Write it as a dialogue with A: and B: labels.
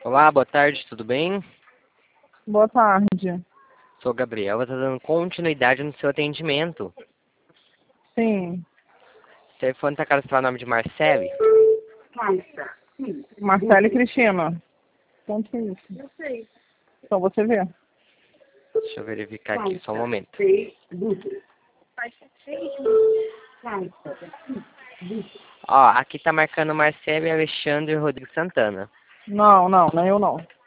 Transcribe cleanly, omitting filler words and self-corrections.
A: Olá, boa tarde, tudo bem?
B: Boa tarde.
A: Sou Gabriela, tá dando continuidade no seu atendimento.
B: Sim.
A: O telefone tá cadastrado o nome de Marcele?
B: Marcela e Cristina. Quanto é isso? Eu sei. Então você vê.
A: Deixa eu verificar aqui, só um momento. Ó, aqui tá marcando Marcele, Alexandre e Rodrigo Santana.
B: Não, não, não é eu não.